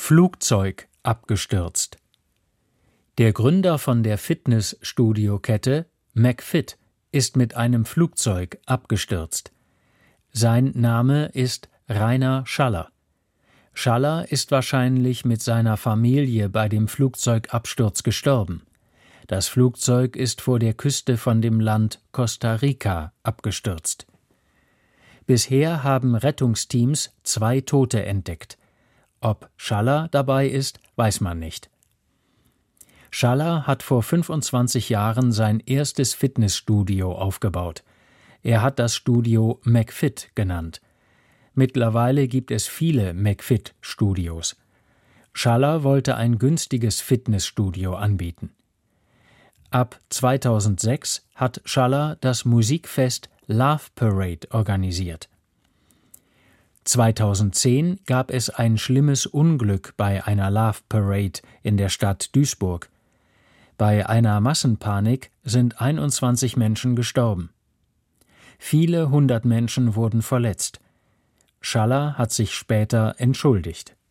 Flugzeug abgestürzt. Der Gründer von der Fitnessstudio-Kette, McFit, ist mit einem Flugzeug abgestürzt. Sein Name ist Rainer Schaller. Schaller ist wahrscheinlich mit seiner Familie bei dem Flugzeugabsturz gestorben. Das Flugzeug ist vor der Küste von dem Land Costa Rica abgestürzt. Bisher haben Rettungsteams 2 Tote entdeckt. Ob Schaller dabei ist, weiß man nicht. Schaller hat vor 25 Jahren sein erstes Fitnessstudio aufgebaut. Er hat das Studio McFit genannt. Mittlerweile gibt es viele McFit-Studios. Schaller wollte ein günstiges Fitnessstudio anbieten. Ab 2006 hat Schaller das Musikfest Love Parade organisiert. 2010 gab es ein schlimmes Unglück bei einer Love Parade in der Stadt Duisburg. Bei einer Massenpanik sind 21 Menschen gestorben. Viele hundert Menschen wurden verletzt. Schaller hat sich später entschuldigt.